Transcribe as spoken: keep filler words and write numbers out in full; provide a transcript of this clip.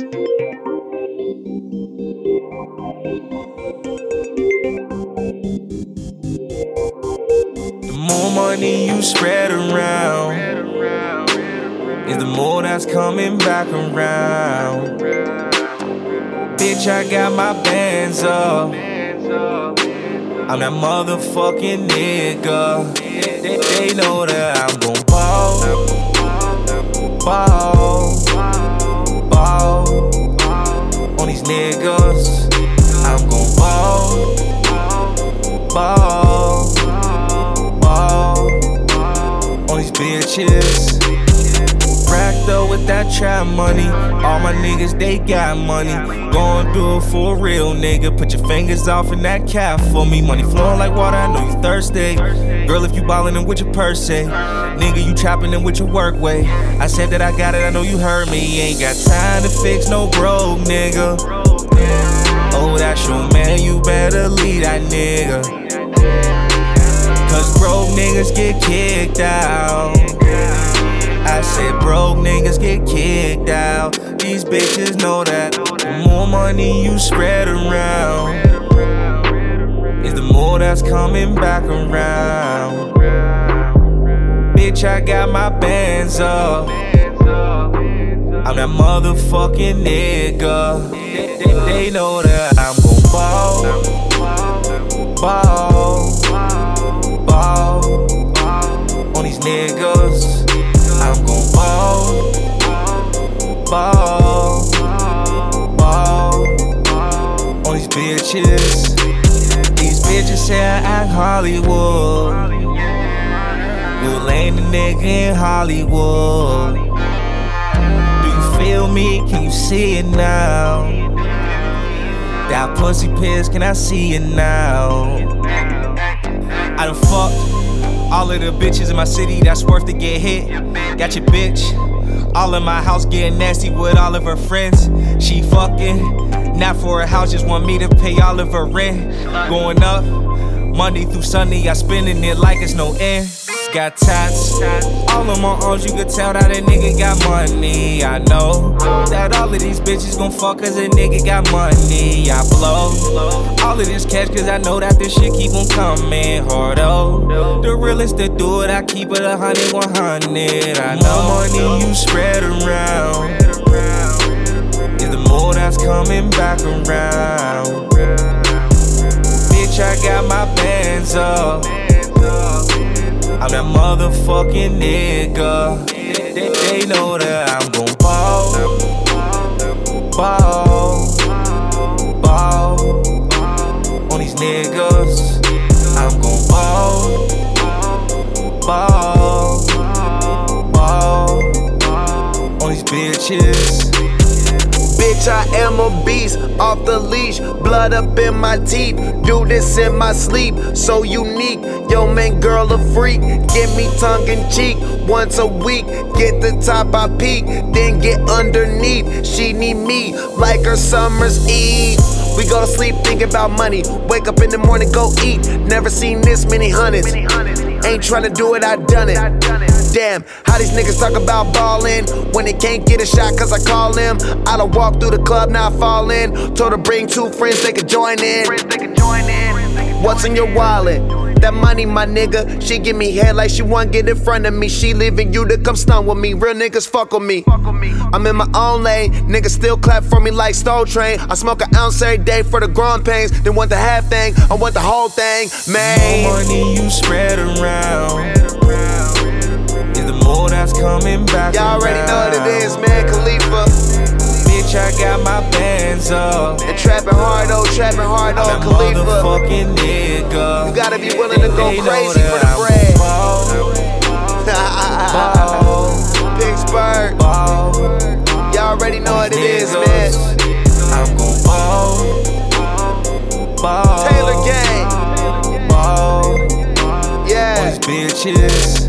The more money you spread around, is the more that's coming back around. Bitch, I got my bands up. I'm that motherfucking nigga. They, they know that I'm gon' ball, ball, ball on these niggas. I'm gon' ball, ball, ball on these bitches. Racked up with that trap money. All my niggas, they got money. Gon' do it for a real nigga. Put your fingers off in that cap for me. Money flowing like water, I know you thirsty. Girl, if you ballin' in with your purse, eh? Nigga, you trappin' in with your work way. I said that I got it, I know you heard me. Ain't got time to fix no broke nigga. Oh, that's your man, you better leave that nigga. Cause broke niggas get kicked out. I said broke niggas get kicked out. These bitches know that. The more money you spread around, is the more that's coming back around. Bitch, I got my bands up. I'm that motherfucking nigga. They, they, they know that I'm gon' ball, ball, ball on these niggas. I'm gon' ball, ball, ball on these bitches. These bitches say I act Hollywood. We'll land the nigga in Hollywood. Do you feel me? Can you see it now? That pussy piss, can I see it now? I done fucked all of the bitches in my city that's worth to get hit. Got your bitch all in my house getting nasty with all of her friends. She fucking, not for a house, just want me to pay all of her rent. Going up, Monday through Sunday, I spending it like it's no end. Got tats all on my arms, you can tell that a nigga got money. I know that all of these bitches gon' fuck cause a nigga got money. I blow all of this cash cause I know that this shit keep on coming hard, oh. The realest to do it, I keep it a hundred, one hundred. I know money you spread around, is the more that's coming back around. Bitch, I got my bands up. I'm that motherfucking nigga. They, they, they know that I'm gon' ball, ball, ball on these niggas. I'm gon' ball, ball, ball on these bitches. Bitch, I am a beast, off the leash, blood up in my teeth. Do this in my sleep, so unique. Yo, man, girl, a freak. Give me tongue in cheek once a week. Get the top, I peek, then get underneath. She need me like her summer's eve. We go to sleep thinking about money. Wake up in the morning, go eat. Never seen this many hundreds. Ain't tryna do it, I done it. Damn, how these niggas talk about ballin' when they can't get a shot cause I call them. I done walk through the club, now I fall in. Told her bring two friends, they could join in. What's in your wallet? That money, my nigga. She give me head like she want get in front of me. She leaving you to come stunt with me. Real niggas fuck with me. I'm in my own lane. Niggas still clap for me like Stole Train. I smoke an ounce every day for the growing pains. They want the half thing, I want the whole thing, man. The more money you spread around, is the more that's coming back Y'all already around. know what it is, man. Khalifa. Bitch, I got my bands up. And trapping hard, oh, trapping hard, oh, I'm that Khalifa. motherfucking nigga. You gotta be willing to go They crazy know for the that bread. I'm ball, Pittsburgh. ball, Y'all already know what it is, niggas. man. I'm gon' ball, ball, Taylor Gang. ball, Yeah. these bitches.